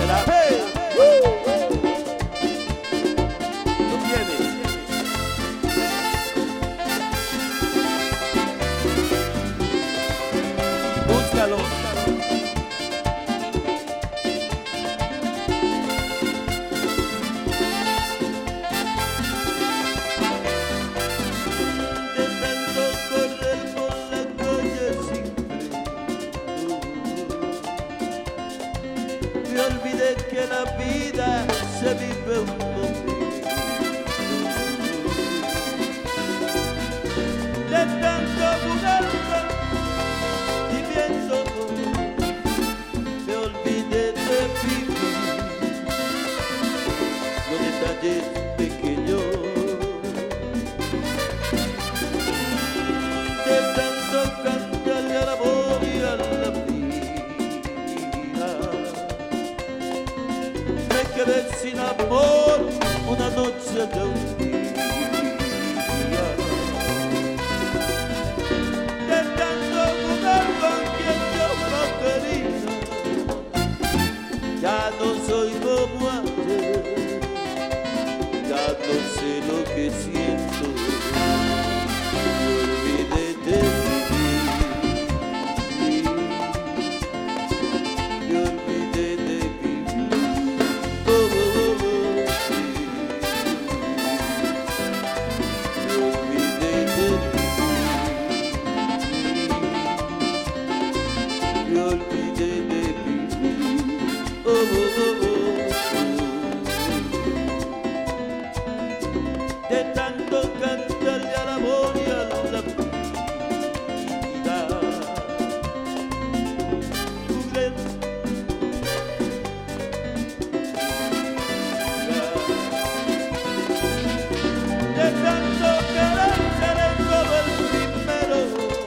la ve. Lo tiene. Búscalo. De tanto correr por la calle sin me olvidé que la vida se vive un momento. De tanto mudarme viviendo, me olvidé de vivir los detalles pequeños. De tanto cantarle al amor y a la vida, me quedé sin amor una noche de un día. De tanto jugar con quien yo no quería, ya no soy como ayer, ya no sé lo que siento. Me olvidé de vivir, me olvidé de vivir. Oh, oh, oh, sí. Me olvidé de vivir, me olvidé de vivir. Oh, oh, oh, oh. De tanto cantarle al amor y a la vida, jugué. De tanto querer como el primero,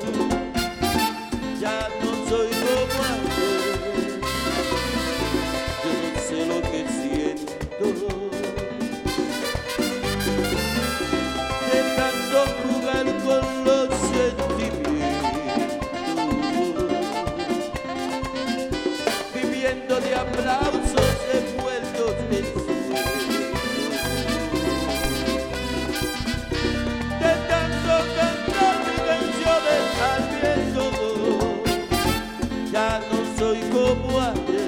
ya no soy como ayer, yo no sé lo que siento. De tanto jugar con los sentimientos, viviendo de aplausos envueltos en sueños. De tanto cantar mis canciones al viento, ya no soy como ayer,